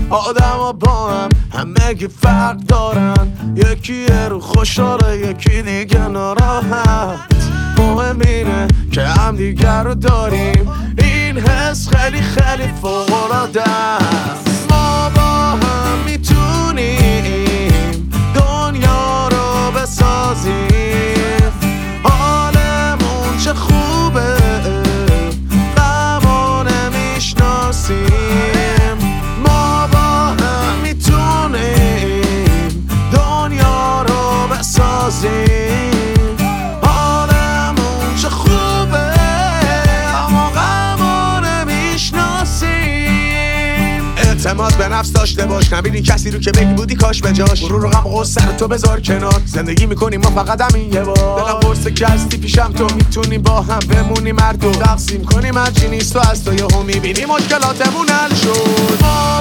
آدم ها با همه که فرق دارن، یکی رو خوشحاله یکی دیگه ناراحت. مهم اینه که هم دیگر رو داریم، این حس خیلی خیلی فوق‌العاده است. ما با هم میتونیم دنیا رو بسازیم، حالمون چه خوبه غمو نمیشناسیم. ما با هم میتونیم دنیا رو بسازیم، حالمون چه خوبه اما غمو نمیشناسیم. اعتماد به نفس داشته باش، نبینی کسی رو که بگی بودی کاش به جاش. غرور و غم و غصه رو تو بذار کنار، زندگی میکنیم ما فقط همین یه بار. دلم قرصه که هستی پیشم تو، میتونیم با هم بمونیم، هر دو تقسیم کنیم هرچی نیست و از تو یهو میبینی مشکلاتمون حل شد.